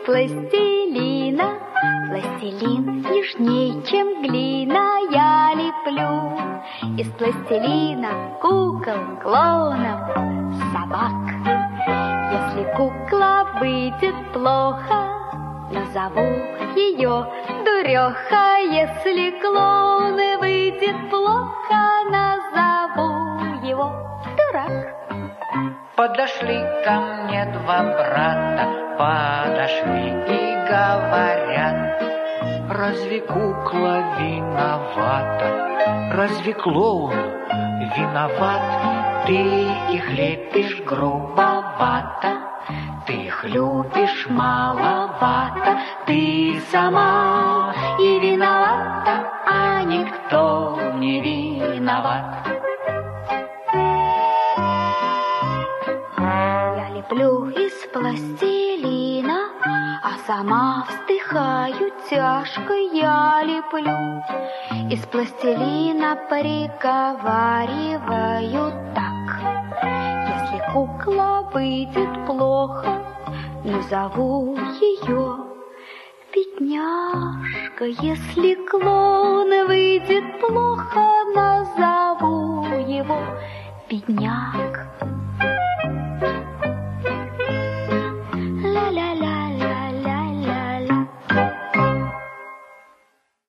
пластилина. Пластилин нежней, чем глина. Я леплю из пластилина кукол, клонов, собак. Если кукла выйдет плохо, назову ее дуреха. Если клон выйдет плохо, назову его дурак. Подошли ко мне два брата, подошли и говорят: разве кукла виновата? Разве клоун виноват? Ты их лепишь грубовато, ты их любишь маловато. Ты сама и виновата, а никто не виноват. Я леплю из пластилина, а сама вздыхаю тяжко. Я леплю из пластилина, приговариваю так: если кукла выйдет плохо, назову ее бедняжка. Если клоун выйдет плохо, назову его бедняк.